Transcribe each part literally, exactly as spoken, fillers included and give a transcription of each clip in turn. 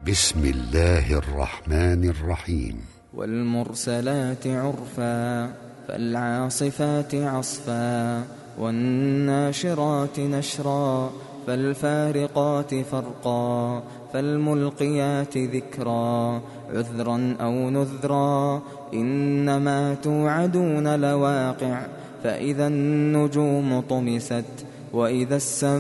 بسم الله الرحمن الرحيم. والمرسلات عرفا فالعاصفات عصفا والناشرات نشرا فالفارقات فرقا فالملقيات ذكرا عذرا أو نذرا إنما توعدون لواقع فإذا النجوم طمست وإذا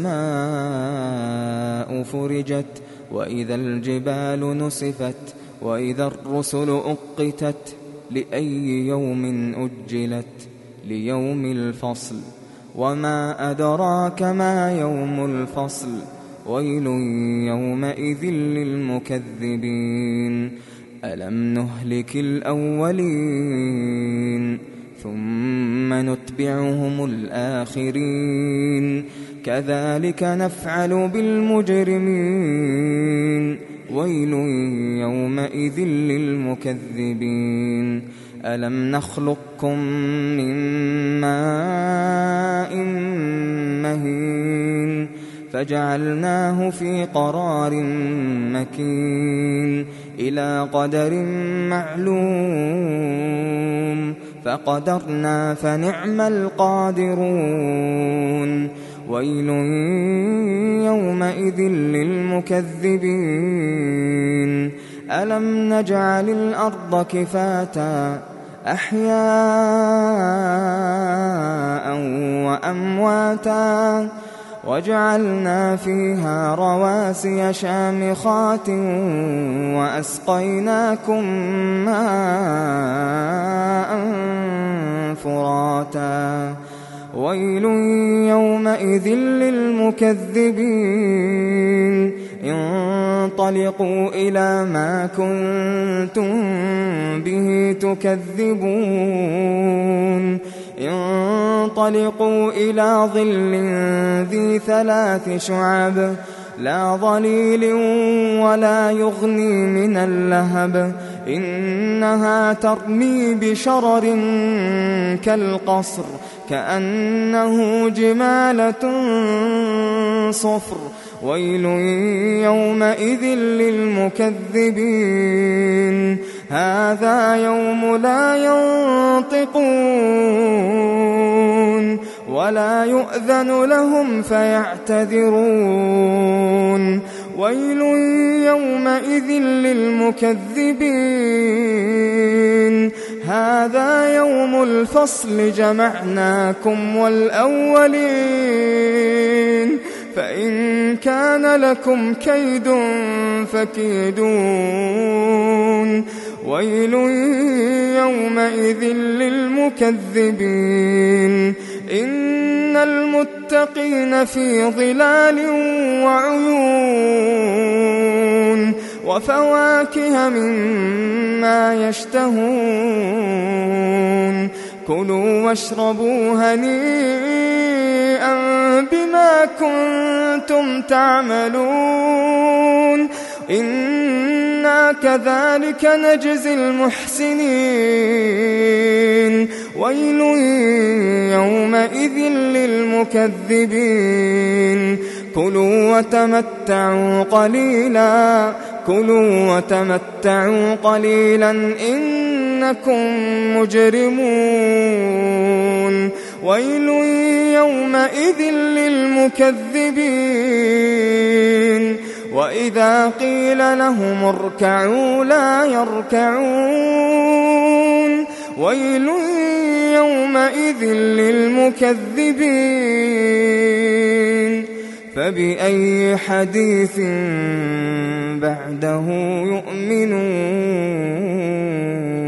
السماء فرجت وإذا الجبال نسفت وإذا الرسل أقتت لأي يوم أجلت ليوم الفصل وما أدراك ما يوم الفصل ويل يومئذ للمكذبين ألم نهلك الأولين ثم نتبعهم الآخرين كذلك نفعل بالمجرمين ويل يومئذ للمكذبين ألم نخلقكم من ماء مهين فجعلناه في قرار مكين إلى قدر معلوم فقدرنا فنعم القادرون ويل يومئذ للمكذبين ألم نجعل الأرض كفاتا أحياء وأمواتا وجعلنا فيها رواسي شامخات وأسقيناكم ماء فراتا ويل يومئذ للمكذبين انطلقوا إلى ما كنتم به تكذبون انطلقوا إلى ظل ذي ثلاث شعب لا ظليل ولا يغني من اللهب إنها ترمي بشرر كالقصر كأنه جمالة صفر ويل يومئذ للمكذبين هذا يوم لا ينطقون ولا يؤذن لهم فيعتذرون ويل يومئذ للمكذبين هذا يوم الفصل جمعناكم والأولين فإن كان لكم كيد فكيدون ويل يومئذ للمكذبين إن المتقين في ظلال وعيون وفواكه مما يشتهون كلوا واشربوا هنيئا بما كنتم تعملون إنا كذلك نجزي المحسنين ويل يومئذ للمكذبين كلوا وتمتعوا قليلا كلوا وتمتعوا قليلا إنكم مجرمون ويل يومئذ للمكذبين وإذا قيل لهم اركعوا لا يركعون ويل يومئذ للمكذبين فبأي حديث بعده يؤمنون.